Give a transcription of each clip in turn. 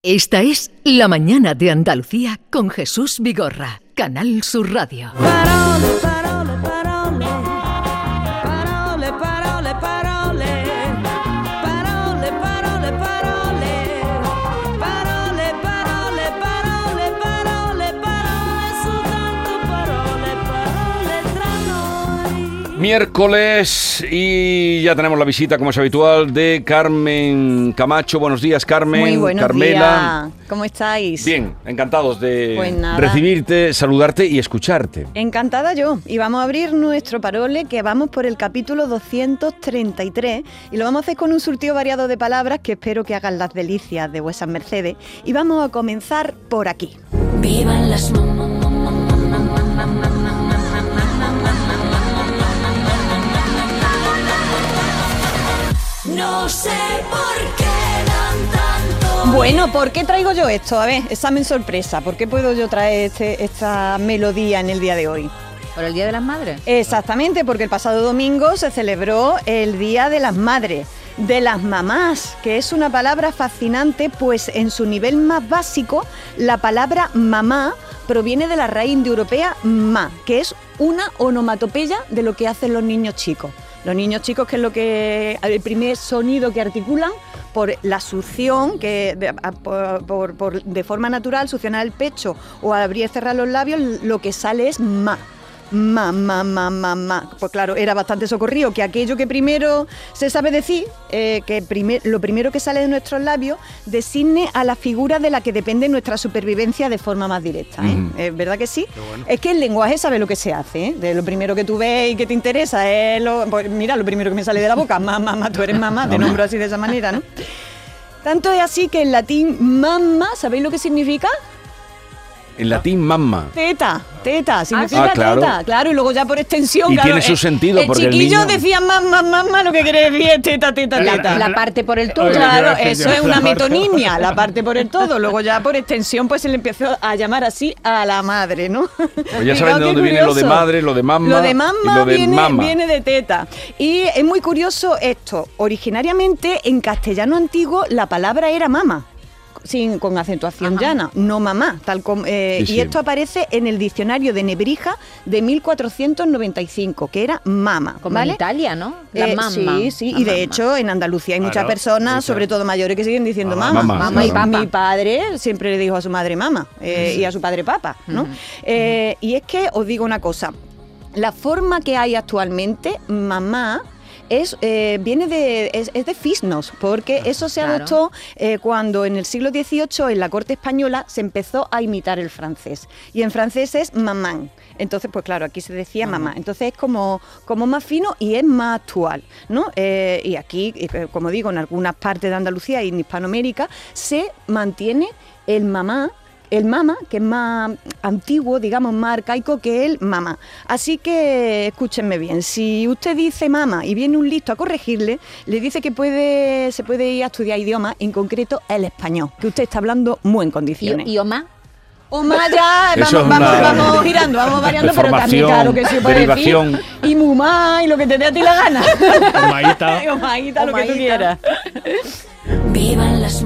Esta es La Mañana de Andalucía con Jesús Vigorra, Canal Sur Radio. Parole, parole, parole. Parole, parole, parole. Parole, parole, parole. Parole, parole, parole, parole, parole, soltanto parole, parole tra noi. Miércoles y ya tenemos la visita, como es habitual, de Carmen Camacho. Buenos días, Carmen. Muy buenos Carmela. días. ¿Cómo estáis? Bien, encantados de Pues nada. recibirte, saludarte y escucharte. Encantada yo. Y vamos a abrir nuestro parole, que vamos por el capítulo 233 y lo vamos a hacer con un surtido variado de palabras que espero que hagan las delicias de vuestras mercedes. Y vamos a comenzar por aquí. Vivan las No sé por qué dan tanto. Bueno, ¿por qué traigo yo esto? A ver, examen sorpresa. ¿Por qué puedo yo traer esta melodía en el día de hoy? ¿Por el Día de las Madres? Exactamente, porque el pasado domingo se celebró el Día de las Madres, de las mamás, que es una palabra fascinante, pues en su nivel más básico, la palabra mamá proviene de la raíz indoeuropea ma, que es una onomatopeya de lo que hacen los niños chicos. Los niños chicos, que es el primer sonido que articulan por la succión, que de forma natural, succionar el pecho o abrir y cerrar los labios, lo que sale es ma. Ma. Pues claro, era bastante socorrido que aquello que primero se sabe decir, lo primero que sale de nuestros labios, designe a la figura de la que depende nuestra supervivencia de forma más directa. ¿Verdad que sí? Bueno. Es que el lenguaje sabe lo que se hace, De lo primero que tú ves y que te interesa es pues mira, lo primero que me sale de la boca, mamá, tú eres mamá, te nombro así de esa manera, ¿no? Tanto es así que en latín mamma, ¿sabéis lo que significa? En latín, mamma. Teta, significa claro. teta, claro, y luego ya por extensión, y claro, tiene su sentido, porque el chiquillo niño decía mamá, lo que quiere decir es teta. La parte por el todo. Claro, eso es una metonimia, la parte por el todo, luego ya por extensión pues se le empezó a llamar así a la madre, ¿no? Pues ya saben de dónde viene lo de madre, lo de mamma. Lo de mamma y lo de viene de teta. Y es muy curioso esto, originariamente en castellano antiguo la palabra era mama. Con acentuación llana, no mamá, tal como y esto aparece en el diccionario de Nebrija de 1495, que era mama, como ¿vale? en Italia, ¿no? La mamma. Sí, y de hecho en Andalucía hay muchas personas, sobre todo mayores, que siguen diciendo mamá y papá. Mi padre siempre le dijo a su madre mamá y a su padre papa, ¿no? Y es que os digo una cosa, la forma que hay actualmente, mamá, viene de Fisnos, porque eso se adoptó cuando en el siglo XVIII en la corte española se empezó a imitar el francés, y en francés es mamán. Entonces, pues claro, aquí se decía mamá. Entonces es como más fino y es más actual, ¿no? Y aquí, como digo, en algunas partes de Andalucía y en Hispanoamérica se mantiene el mama, que es más antiguo, digamos, más arcaico que el mamá. Así que escúchenme bien, si usted dice mamá y viene un listo a corregirle, le dice que se puede ir a estudiar idiomas, en concreto el español, que usted está hablando muy en condiciones. ¿Y Oma? Oma ya, vamos girando, vamos variando, pero también claro que se puede decir. Y mumá, y lo que te dé a ti la gana. Omaíta, lo que tú quieras. Vivan las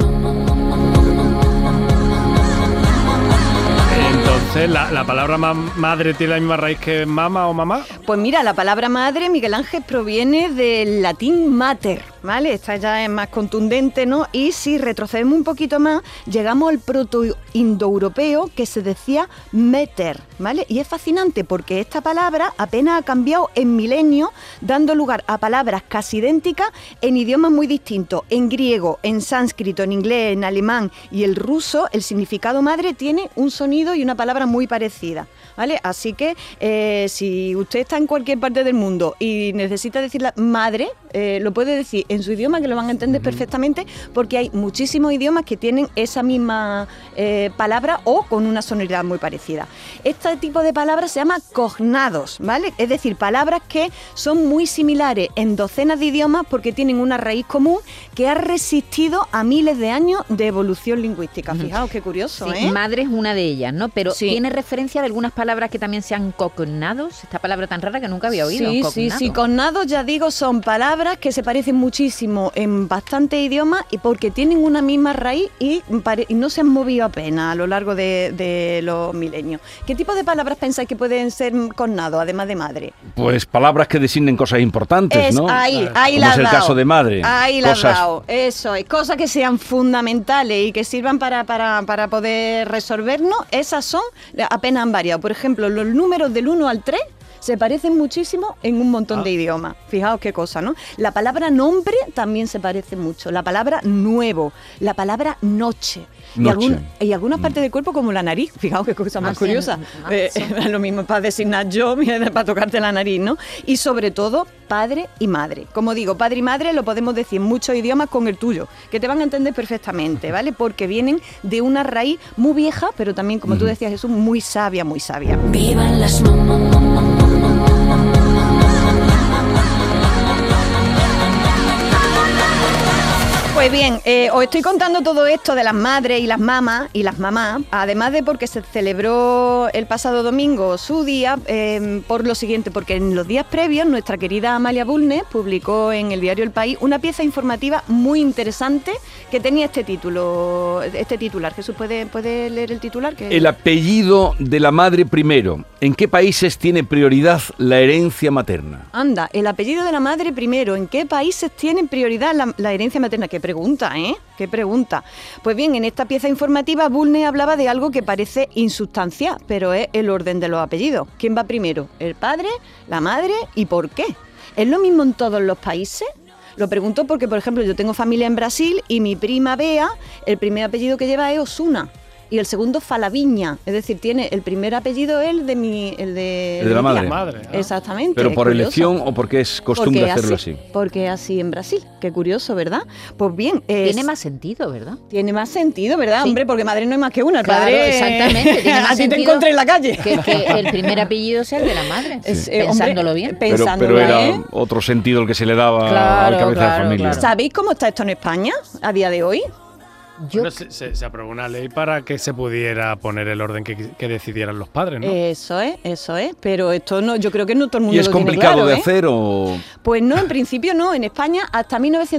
Entonces, ¿la palabra madre tiene la misma raíz que mama o mamá? Pues mira, la palabra madre, Miguel Ángel, proviene del latín mater, ¿vale? Esta ya es más contundente, ¿no? Y si retrocedemos un poquito más, llegamos al proto-indoeuropeo, que se decía meter, ¿vale? Y es fascinante porque esta palabra apenas ha cambiado en milenios, dando lugar a palabras casi idénticas en idiomas muy distintos. En griego, en sánscrito, en inglés, en alemán y el ruso, el significado madre tiene un sonido y una palabra muy parecida, ¿vale? Así que si usted está en cualquier parte del mundo y necesita decir la madre, lo puede decir en su idioma, que lo van a entender perfectamente, porque hay muchísimos idiomas que tienen esa misma palabra o con una sonoridad muy parecida. Este tipo de palabras se llama cognados, ¿vale? Es decir, palabras que son muy similares en docenas de idiomas porque tienen una raíz común que ha resistido a miles de años de evolución lingüística. Fijaos qué curioso, Sí, madre es una de ellas, ¿no? Pero Sí. ¿tiene referencia de algunas palabras que también sean cognados? Esta palabra tan rara que nunca había oído. Sí, cognados, ya digo, son palabras que se parecen muchísimo muchísimo en bastantes idiomas y porque tienen una misma raíz y no se han movido apenas a lo largo de los milenios. ¿Qué tipo de palabras pensáis que pueden ser connado, además de madre? Pues palabras que designen cosas importantes, ¿no? Ahí Como la has es el dado. caso de madre. Ahí la has Cosas- dado. Eso es. Cosas que sean fundamentales y que sirvan para poder resolvernos, esas son, apenas han variado. Por ejemplo, los números del 1 al 3 se parecen muchísimo en un montón de idiomas. Fijaos qué cosa, ¿no? La palabra nombre también se parece mucho. La palabra nuevo, la palabra noche. Noche. Y algunas partes del cuerpo como la nariz. Fijaos qué cosa más sí, curiosa. sí. Lo mismo para designar yo, mira, para tocarte la nariz, ¿no? Y sobre todo, padre y madre. Como digo, padre y madre lo podemos decir en muchos idiomas con el tuyo, que te van a entender perfectamente, ¿vale? Porque vienen de una raíz muy vieja, pero también, como tú decías, Jesús, muy sabia, muy sabia. Vivan las Pues bien, os estoy contando todo esto de las madres y las mamás, además de porque se celebró el pasado domingo su día, por lo siguiente, porque en los días previos nuestra querida Amalia Bulnes publicó en el diario El País una pieza informativa muy interesante que tenía este titular. Jesús, ¿puede leer el titular? El apellido de la madre primero. ¿En qué países tiene prioridad la herencia materna? Anda, el apellido de la madre primero. ¿En qué países tienen prioridad la herencia materna? Qué pregunta, ¿eh? Qué pregunta. Pues bien, en esta pieza informativa, Bulnes hablaba de algo que parece insustancial, pero es el orden de los apellidos. ¿Quién va primero? ¿El padre? ¿La madre? ¿Y por qué? ¿Es lo mismo en todos los países? Lo pregunto porque, por ejemplo, yo tengo familia en Brasil y mi prima Bea, el primer apellido que lleva es Osuna. Y el segundo Falaviña, es decir, tiene el primer apellido el de la mi tía. madre. Exactamente. ¿Pero es por curioso. elección o porque es costumbre Porque hacerlo así? Porque así en Brasil. Qué curioso, ¿verdad? Pues bien. Tiene más sentido, ¿verdad? Tiene más sentido, ¿verdad, Sí. hombre? Porque madre no hay más que una. El Claro, padre, exactamente, tiene más a ti te sentido encontré en la calle. Que el primer apellido sea el de la madre. Pensándolo hombre, bien. Pensándolo Pero era bien. otro sentido el que se le daba Claro, al cabeza claro, de familia. claro. ¿Sabéis cómo está esto en España a día de hoy? Yo, Bueno, se aprobó una ley para que se pudiera poner el orden que decidieran los padres, ¿no? Eso es. Pero esto no, yo creo que no todo el mundo ¿Y es lo tiene complicado claro, de ¿eh? hacer o...? Pues no, en principio no. En España hasta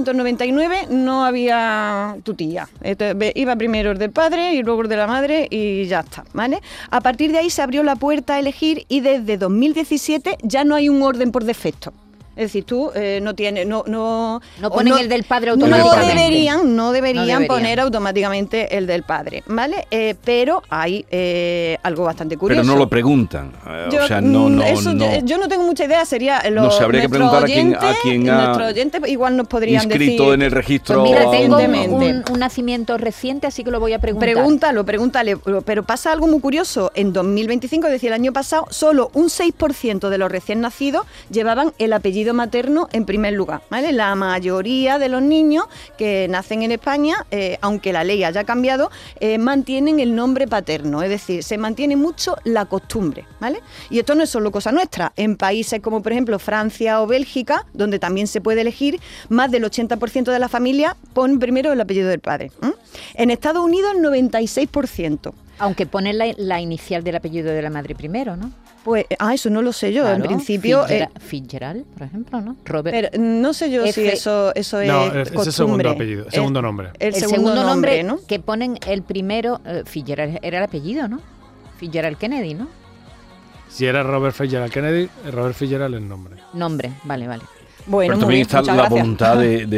1999 no había tutía. Iba primero el del padre y luego el de la madre y ya está, ¿vale? A partir de ahí se abrió la puerta a elegir y desde 2017 ya no hay un orden por defecto. Es decir, tú no tienes, no ponen el del padre No automáticamente. deberían No deberían. poner automáticamente el del padre, ¿vale? Pero hay algo bastante curioso. Pero no lo preguntan. Yo, O sea, no... yo no tengo mucha idea, sería No sé, habría que preguntar a quién ha nuestros oyentes igual nos podrían inscrito decir. en el registro. pues mira, tengo Evidentemente. un nacimiento reciente, así que lo voy a preguntar. Pregúntale, pero pasa algo muy curioso. En 2025, es decir, el año pasado, solo un 6% de los recién nacidos llevaban el apellido materno en primer lugar, ¿vale? La mayoría de los niños que nacen en España, aunque la ley haya cambiado, mantienen el nombre paterno, es decir, se mantiene mucho la costumbre, ¿vale? Y esto no es solo cosa nuestra. En países como, por ejemplo, Francia o Bélgica, donde también se puede elegir, más del 80% de la familia ponen primero el apellido del padre. En Estados Unidos, el 96%. Aunque ponen la inicial del apellido de la madre primero, ¿no? Pues, eso no lo sé yo. En Claro, principio, Fitzgerald, por ejemplo, ¿no? Robert. pero no sé yo si F. eso es No, costumbre. ese segundo apellido, segundo nombre. El segundo nombre, ¿no? que ponen el primero, Fitzgerald era el apellido, ¿no? Fitzgerald Kennedy, ¿no? Si era Robert Fitzgerald Kennedy, Robert Fitzgerald es el nombre. Nombre, vale. Bueno, Pero muy también bien, está muchas la gracias. voluntad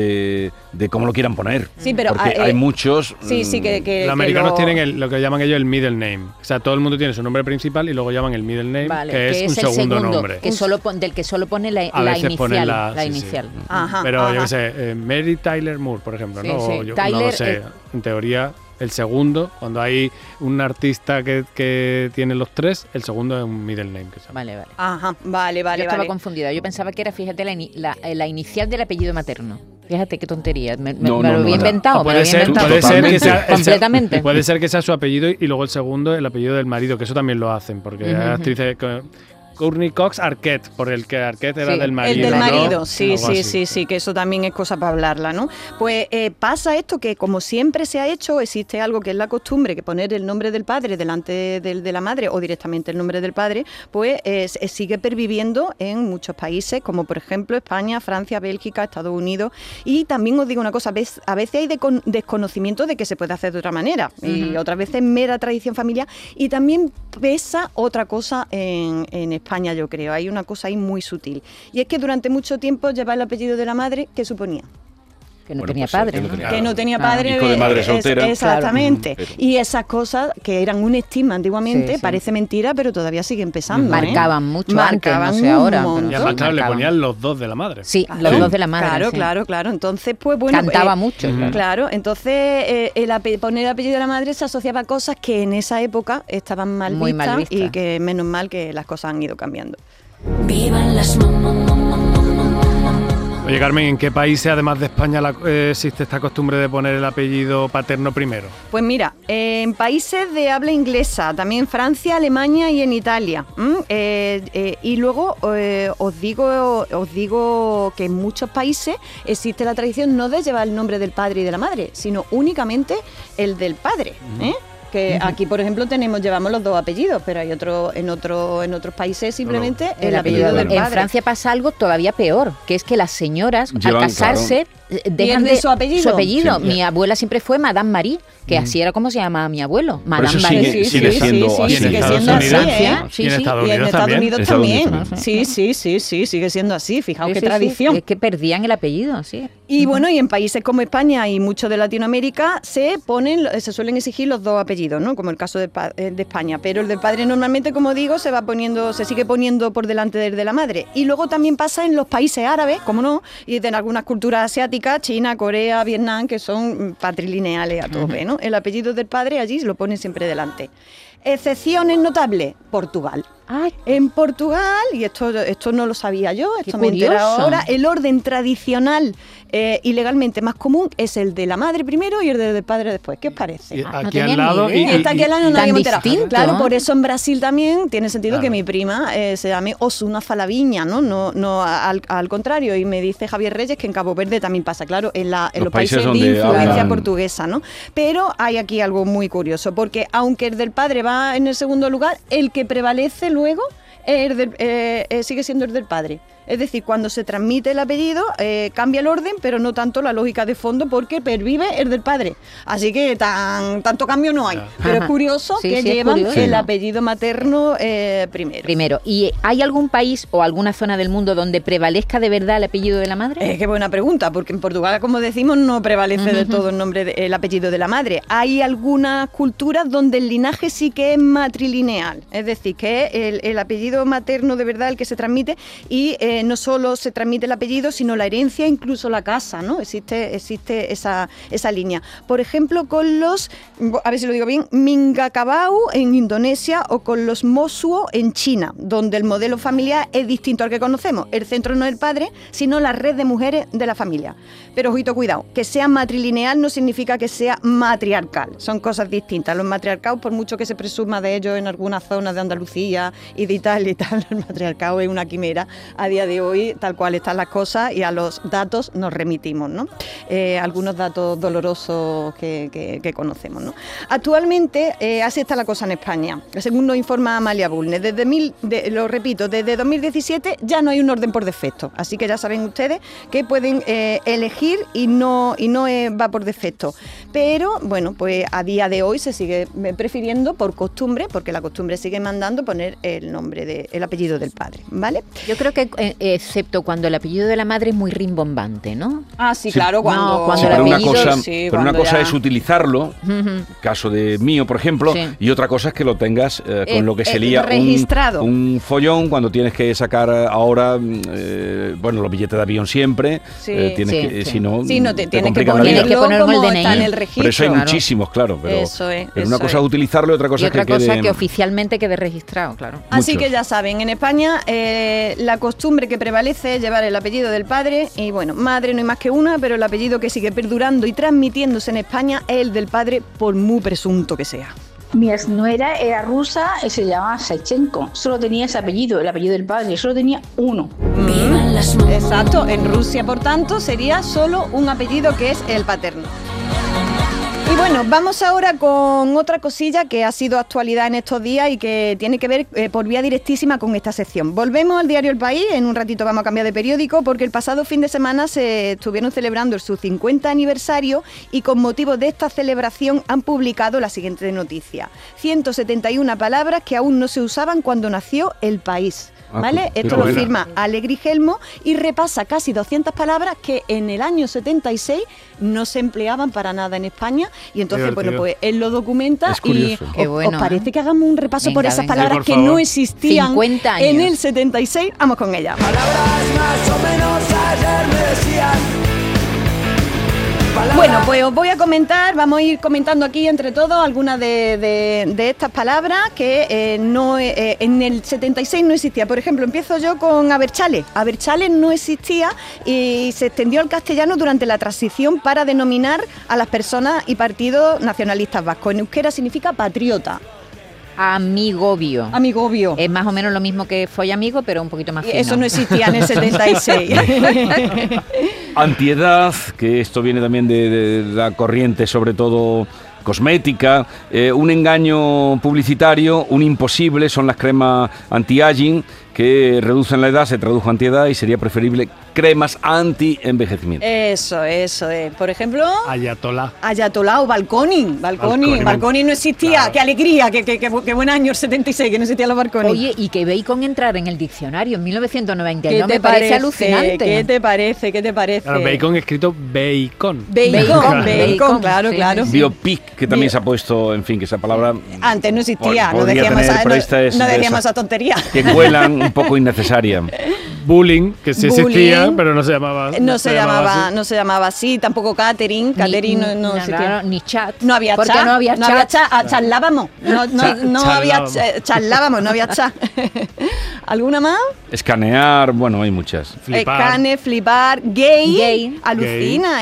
de cómo lo quieran poner. Sí, pero porque hay muchos... Sí, que Los americanos lo- tienen lo que llaman ellos el middle name. O sea, todo el mundo tiene su nombre principal y luego llaman el middle name, Vale, que es un el segundo nombre. que del que solo pone la A veces inicial. ponen La sí, sí. inicial. Ajá, Pero yo ajá. qué sé, Mary Tyler Moore, por ejemplo, Sí, ¿no? sí. O yo Tyler no lo sé. es- En teoría, el segundo, cuando hay un artista que tiene los tres, el segundo es un middle name. Que se llama. Vale. Ajá, vale. Yo estaba confundida. Yo pensaba que era, fíjate, la inicial del apellido materno. Fíjate qué tontería. Me No, lo no, había no. inventado. O me lo había inventado. puede ser que sea completamente. Puede ser que sea su apellido y luego el segundo el apellido del marido, que eso también lo hacen, porque hay Ujú. actrices Courtney Cox Arquette, por el que Arquette era Sí, del marido. El del marido, ¿no? sí, Algo así. sí, que eso también es cosa para hablarla, ¿no? Pues pasa esto que como siempre se ha hecho, existe algo que es la costumbre, que poner el nombre del padre delante de la madre o directamente el nombre del padre, pues sigue perviviendo en muchos países, como por ejemplo España, Francia, Bélgica, Estados Unidos. Y también os digo una cosa, a veces hay desconocimiento de que se puede hacer de otra manera, y otras veces mera tradición familiar, y también pesa otra cosa en España, yo creo. Hay una cosa ahí muy sutil. Y es que durante mucho tiempo llevar el apellido de la madre, ¿qué suponía? Que no Bueno, tenía pues, padre, que no ¿no? tenía- Que no tenía Ah. padre. Hijo de madre soltera. Exactamente. Claro. Y esas cosas que eran un estigma antiguamente, Sí, sí. parece mentira, pero todavía siguen pesando. Marcaban mucho Marcaban antes, no sé ahora, un pero- montón. Y además, claro, le Marcaban. ponían los dos de la madre. Sí, Claro. los dos de la madre. Claro, sí. claro. Entonces, pues bueno. Cantaba mucho. claro. Claro, entonces poner el apellido de la madre se asociaba a cosas que en esa época estaban mal Muy vistas, mal vistas. y que menos mal que las cosas han ido cambiando. Vivan las Oye, Carmen, ¿en qué países, además de España, existe esta costumbre de poner el apellido paterno primero? Pues mira, en países de habla inglesa, también en Francia, Alemania y en Italia. Y luego os digo que en muchos países existe la tradición no de llevar el nombre del padre y de la madre, sino únicamente el del padre. Que aquí, por ejemplo, llevamos los dos apellidos, pero hay en otros países simplemente el apellido del padre. En Francia pasa algo todavía peor, que es que las señoras Llevan, al casarse dejan ¿Pierden su apellido? Sí. Mi abuela siempre fue Madame Marie, que así era como se llamaba mi abuelo. Madame eso Marie. sigue siendo así. Y en sigue Estados siendo así, Unidos, ¿eh? Sí, y en sí. Estados Y en Unidos Estados también. Unidos Estados Unidos también. también. Sí, sigue siendo así. Fijaos Sí, qué sí, sí. tradición. Es que perdían el apellido, sí. Y bueno, y en países como España y mucho de Latinoamérica se suelen exigir los dos apellidos, ¿no? Como el caso de España. Pero el del padre normalmente, como digo, se sigue poniendo por delante del de la madre. Y luego también pasa en los países árabes, como no, y en algunas culturas asiáticas, China, Corea, Vietnam, que son patrilineales a tope, ¿no? El apellido del padre allí lo ponen siempre delante. Excepciones notables, Portugal. Ay, En Portugal, y esto no lo sabía yo, Qué esto me he enterado curioso. ahora, el orden tradicional y legalmente más común es el de la madre primero y el del padre después. ¿Qué os parece? Y no aquí tenía al ni lado. idea. Y está aquí al lado, no tan habíamos enterado. distinto. Claro, por eso en Brasil también tiene sentido Claro. que mi prima se llame Osuna Falaviña, ¿no? No al contrario. Y me dice Javier Reyes que en Cabo Verde también pasa, claro, en los países de donde influencia hablan- portuguesa, ¿no? Pero hay aquí algo muy curioso, porque aunque el del padre va en el segundo lugar, el que prevalece luego sigue siendo el del padre. Es decir, cuando se transmite el apellido, cambia el orden, pero no tanto la lógica de fondo, porque pervive el del padre. Así que tanto cambio no hay. Pero es Ajá. curioso Sí, que sí, es llevan curioso. el apellido materno primero. primero. ¿Y hay algún país o alguna zona del mundo donde prevalezca de verdad el apellido de la madre? Qué buena pregunta, porque en Portugal, como decimos, no prevalece del todo el apellido de la madre. Hay algunas culturas donde el linaje sí que es matrilineal, es decir, que es el apellido materno de verdad el que se transmite, y no solo se transmite el apellido, sino la herencia, incluso la casa, ¿no? Existe esa línea. Por ejemplo, con los, a ver si lo digo bien, Minangkabau en Indonesia o con los Mosuo en China, donde el modelo familiar es distinto al que conocemos. El centro no es el padre, sino la red de mujeres de la familia. Pero ojito, cuidado, que sea matrilineal no significa que sea matriarcal. Son cosas distintas. Los matriarcados, por mucho que se presuma de ellos en algunas zonas de Andalucía y de Italia y tal, el matriarcado es una quimera a día de hoy, tal cual están las cosas, y a los datos nos remitimos, ¿no? Algunos datos dolorosos que conocemos, ¿no? Actualmente, así está la cosa en España. Según nos informa Amalia Bulnes, lo repito, desde 2017 ya no hay un orden por defecto. Así que ya saben ustedes que pueden elegir y no va por defecto. Pero, bueno, pues a día de hoy se sigue prefiriendo por costumbre, porque la costumbre sigue mandando poner el apellido del padre, ¿vale? Yo creo que, excepto cuando el apellido de la madre es muy rimbombante, ¿no? Ah, sí, claro, cuando... cuando Sí, el pero una apellido- cosa, sí, pero una cuando cosa ya- es utilizarlo, caso de mío, por ejemplo, Sí. y otra cosa es que lo tengas con lo que sería registrado. un follón cuando tienes que sacar ahora, los billetes de avión siempre, Sí. tienes Sí, que, sí. si no, Sí, no te tienes que complican la vida. Tienes que ponerlo ponerlo en como el está en DNI. el registro. Pero eso hay Claro. muchísimos, claro. Pero, Eso es, pero una eso cosa es. es utilizarlo y otra cosa Y es que otra cosa quede... que oficialmente quede registrado, claro. Así Muchos. que ya saben, en España la costumbre que prevalece es llevar el apellido del padre, y bueno, madre no hay más que una, pero el apellido que sigue perdurando y transmitiéndose en España es el del padre, por muy presunto que sea. Mi exnuera era rusa y se llamaba Sechenko. Solo tenía ese apellido, el apellido del padre, solo tenía uno. Exacto, en Rusia, por tanto, sería solo un apellido que es el paterno. Y bueno, vamos ahora con otra cosilla que ha sido actualidad en estos días y que tiene que ver por vía directísima con esta sección. Volvemos al diario El País, en un ratito vamos a cambiar de periódico porque el pasado fin de semana se estuvieron celebrando su 50 aniversario y con motivo de esta celebración han publicado la siguiente noticia. 171 palabras que aún no se usaban cuando nació El País. ¿Vale? Esto lo firma Alegri Gelmo y repasa casi 200 palabras que en el año 76 no se empleaban para nada en España y entonces, bueno, pues él lo documenta y ¿os parece que hagamos un repaso por esas palabras que no existían 50 años. en el 76? Vamos con ellas. Palabras más o menos ayer me decían. Bueno, pues os voy a comentar, vamos a ir comentando aquí entre todos algunas de estas palabras que en el 76 no existía. Por ejemplo, empiezo yo con abertzale. Abertzale no existía y se extendió al castellano durante la transición para denominar a las personas y partidos nacionalistas vascos. En euskera significa patriota. Amigobio. Amigobio. Es más o menos lo mismo que follamigo, pero un poquito más fino. Eso no existía en el 76. Antiedad, que esto viene también de la corriente, sobre todo cosmética, un engaño publicitario, un imposible, son las cremas anti-aging que reducen la edad, se tradujo antiedad y sería preferible cremas anti-envejecimiento. Eso es. Por ejemplo... Ayatolá o Balconing. Balconing no existía. Claro. ¡Qué alegría! ¡Qué buen año el 76, que no existían los Balconing! Oye, y que bacon entrar en el diccionario en 1992 me parece alucinante. ¿Qué te parece? Claro, bacon escrito bacon. Bacon, claro, sí, claro. Biopic, que también se ha puesto, en fin, que esa palabra... Antes no existía, no decíamos esa tontería. Que cuelan un poco innecesaria. Bullying, que sí existía, pero no se llamaba. No se llamaba así, tampoco catering no existía. Claro, ni chat. No había porque chat. no había chat. Charlábamos. Charlábamos, no había chat. ¿Alguna más? Escanear, bueno, hay muchas. Flipar, gay. Alucina,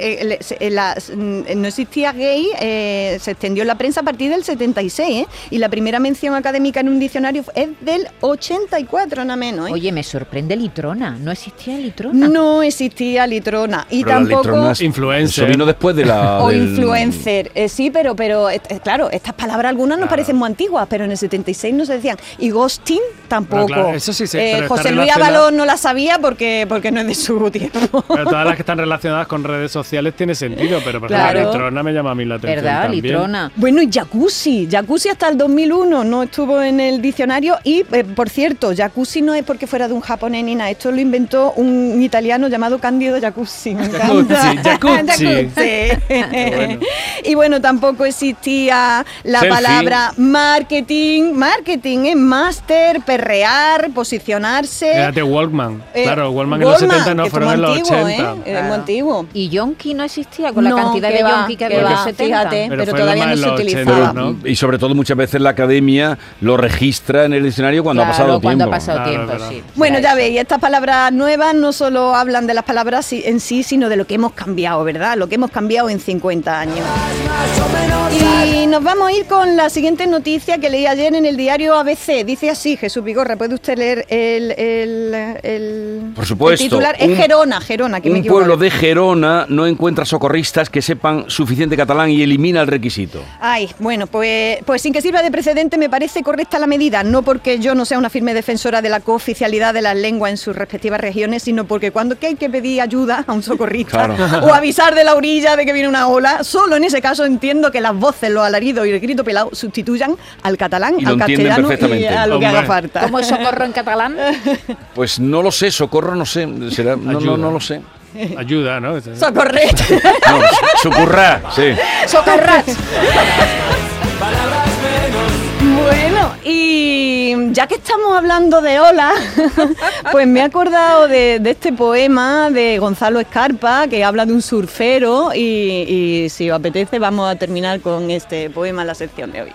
no existía gay, se extendió en la prensa a partir del 76, y la primera mención académica en un diccionario es del 84, nada menos. Oye, me sorprende litrona. ¿No existía litrona? No existía litrona. Y pero tampoco... Influencer. Eso vino después de la... O influencer. Sí, pero claro, estas palabras algunas nos parecen muy antiguas, pero en el 76 no se decían. Y ghosting tampoco. Claro, eso sí José Luis Ábalos no la sabía porque no es de su tiempo. Pero todas las que están relacionadas con redes sociales tiene sentido, pero por ejemplo, litrona me llama a mí la atención. ¿Verdad? También. Litrona. Bueno, y jacuzzi. Jacuzzi hasta el 2001 no estuvo en el diccionario y, por cierto, jacuzzi no es porque fuera de un japonés ni nada. Esto lo inventó un italiano llamado Cándido Jacuzzi. Me encanta. Jacuzzi. Bueno. Y bueno, tampoco existía la palabra marketing. Marketing es máster, perrear, posicionarse. Era de Walkman. Claro, Walkman en los 70 no, fueron en los 80. Es muy antiguo. Y yonki no existía con la cantidad de yonki que había en los 70. Fíjate, pero todavía no se utilizaba. 80, ¿no? Y sobre todo muchas veces la academia lo registra en el diccionario cuando ha pasado tiempo. Cuando ha pasado tiempo, sí. Bueno, ya veis, estas palabras nuevas no solo hablan de las palabras en sí, sino de lo que hemos cambiado, ¿verdad? Lo que hemos cambiado en 50 años. Y nos vamos a ir con la siguiente noticia que leí ayer en el diario ABC. Dice así, Jesús Vigorra, ¿puede usted leer el Por supuesto. El titular? Es Gerona, que me un equivoco. pueblo de Gerona no encuentra socorristas que sepan suficiente catalán y elimina el requisito. Ay, bueno, pues sin que sirva de precedente me parece correcta la medida, no porque yo no sea una firme defensora de la cooficialidad de las lenguas en sus respectivas regiones, sino porque cuando hay que pedir ayuda a un socorrista o avisar de la orilla de que viene una ola, solo en ese caso entiendo que las voces, los alaridos y el grito pelado sustituyan al catalán, al castellano y a lo que haga falta. ¿Cómo es socorro en catalán? Pues no lo sé, socorro no sé, será, no lo sé. Ayuda, ¿no? Socorret. No, socorrá, sí. Socorrat. Bueno, y ya que estamos hablando de olas, pues me he acordado de este poema de Gonzalo Escarpa, que habla de un surfero, y si os apetece vamos a terminar con este poema en la sección de hoy.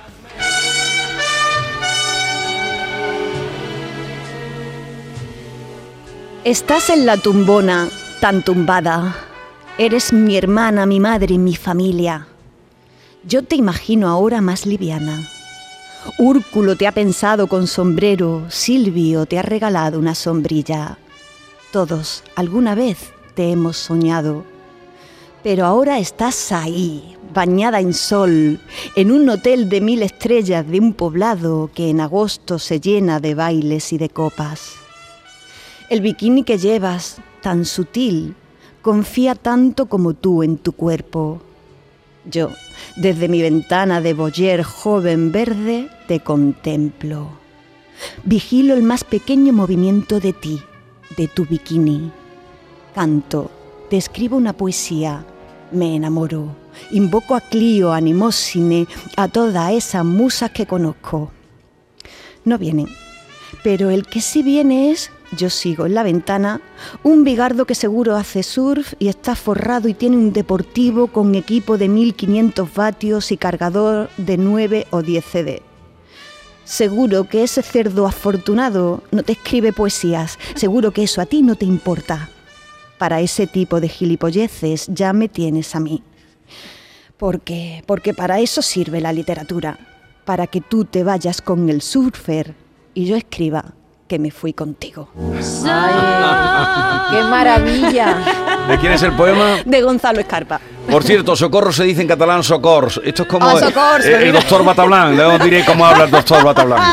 Estás en la tumbona, tan tumbada. Eres mi hermana, mi madre y mi familia. Yo te imagino ahora más liviana. Úrculo te ha pensado con sombrero, Silvio te ha regalado una sombrilla. Todos alguna vez te hemos soñado. Pero ahora estás ahí, bañada en sol, en un hotel de 1000 estrellas de un poblado que en agosto se llena de bailes y de copas. El bikini que llevas, tan sutil, confía tanto como tú en tu cuerpo. Yo, desde mi ventana de boyer joven verde, te contemplo. Vigilo el más pequeño movimiento de ti, de tu bikini. Canto, te escribo una poesía, me enamoro. Invoco a Clio, a Nimósine, a todas esas musas que conozco. No vienen, pero el que sí viene es... Yo sigo en la ventana, un bigardo que seguro hace surf y está forrado y tiene un deportivo con equipo de 1500 vatios y cargador de 9 o 10 CD. Seguro que ese cerdo afortunado no te escribe poesías, seguro que eso a ti no te importa. Para ese tipo de gilipolleces ya me tienes a mí. Porque para eso sirve la literatura, para que tú te vayas con el surfer y yo escriba que me fui contigo. ¡Ay! ¡Qué maravilla! ¿De quién es el poema? De Gonzalo Escarpa. Por cierto, socorro se dice en catalán socors. Esto es como socors, el doctor Batablán. Luego diré cómo habla el doctor Batablán.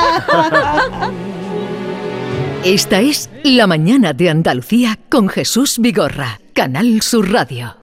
Esta es La Mañana de Andalucía con Jesús Vigorra, Canal Sur Radio.